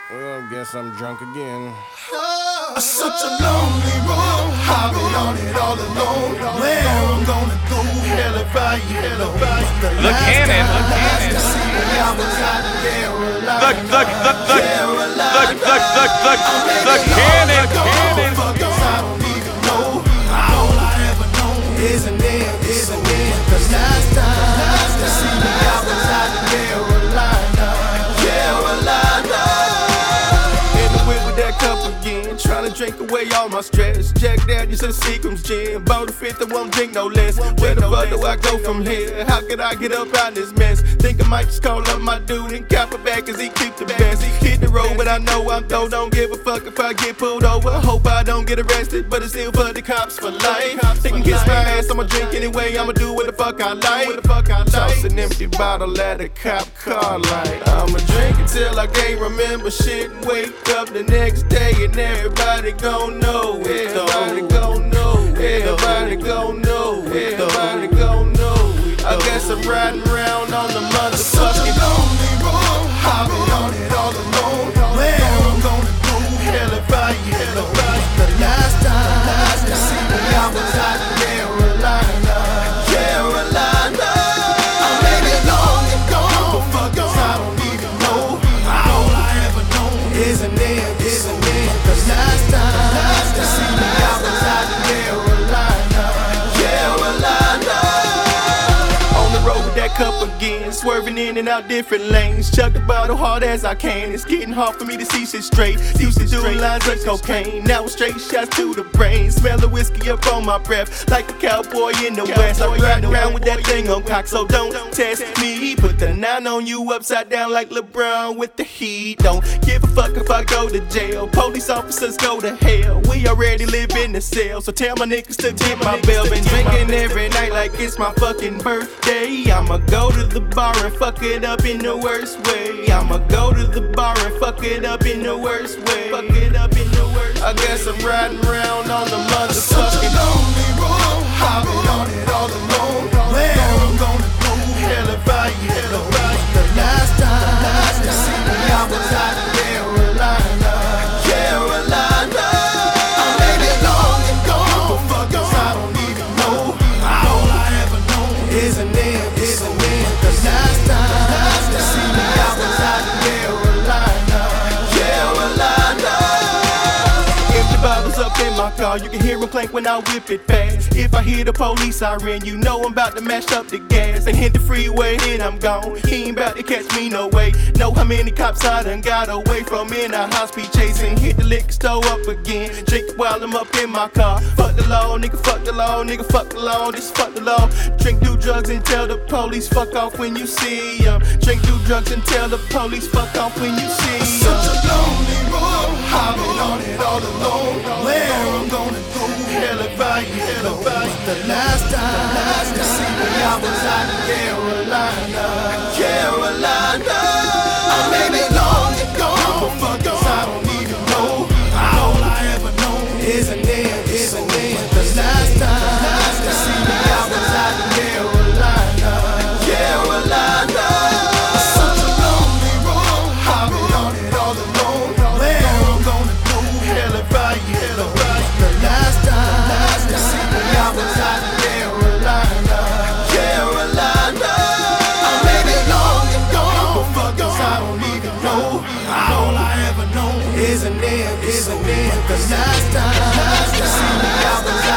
Well, guess I'm drunk again. Such a lonely road, I've been on it all alone. Where I'm gonna go, hell if I know. The Cannon. The Cannon. I don't even know. All I ever know isn't the last time to see me, I was out in Carolina. In the whip with that cup again, trying to drink away all my stress. Jack Daniels and Seagram's gin, bought a fifth and won't drink no less. Where the fuck do I go from here? How could I get up out this mess? Think I might just call up my dude and cap it back, cause he keep the best. He hit the road, but I know I'm through. Don't give a fuck if I get pulled over. Hope I don't get arrested, but it's still for the cops for life. They can kiss my ass, I'ma drink anyway. I'ma do what the fuck I like. Toss an empty bottle at a cop car light. I'ma drink until I can't remember shit. Wake up the next day and everybody gon' know it. Everybody gon' know it. Everybody gon' know it. Everybody gon' know it. I guess I'm riding around on the motherfucking lonely road. I've been on it all alone. Where I'm gonna go, hell if I know. The last time you see me, I was out in Carolina. I made it long and gone, but fuck else I don't even know. All I ever know isn't the last time you see me, I was out in Carolina. On the road with that cup again, swerving in and out different lanes. Chuck the bottle hard as I can. It's getting hard for me to see shit straight. Used to do lines of cocaine, now it's straight shots to the brain. Smell the whiskey up on my breath, like a cowboy in the west. I'm riding around with that thing on cock, so don't test me. Put the 9 on you upside down like LeBron with the heat. Don't give a fuck if I go to jail. Police officers go to hell. We already live in the cell, so tell my niggas to get my bell. Been drinking every night like it's my fucking birthday. I'ma go to the bar and fuck it up in the worst way. I'ma go to the bar and fuck it up in the worst way. Fuck it up in the worst. I guess I'm riding around on the motherfucking lonely road. I've been on it all alone. Where I'm gonna go, hell if I know. The last time you see me, I was out in Carolina. I made it long and gone, but fuck else I don't even know. All I ever know isn't the last time you see me, I was out in Carolina. Empty bottles up in my car, you can hear them clank when I whip it fast. If I hear the police siren, you know I'm about to mash up the gas and hit the freeway, then I'm gone. He ain't about to catch me no way. Know how many cops I done got away from in a high speed chasing. Hit the liquor store up again, drink while I'm up in my car. Fuck the law, nigga, fuck the law, nigga, fuck the law, just fuck the law. Drink, do drugs and tell the police fuck off when you see 'em. Drink, do drugs and tell the police fuck off when you see 'em. Such a lonely road, I've been on it all alone. Where I'm gonna go, hell if I know. The last time you see me, I was out in Carolina. I made it long and gone, but fuck else I don't even know. All I ever know isn't the last time you see me, I was out in Carolina. Such a lonely road, I've been on it all alone. Where I'm gonna go, hell if I know. The last time you see me, I was out in Carolina. I made it long and gone, but fuck else I don't even know. All I ever know isn't the last time you see me, I was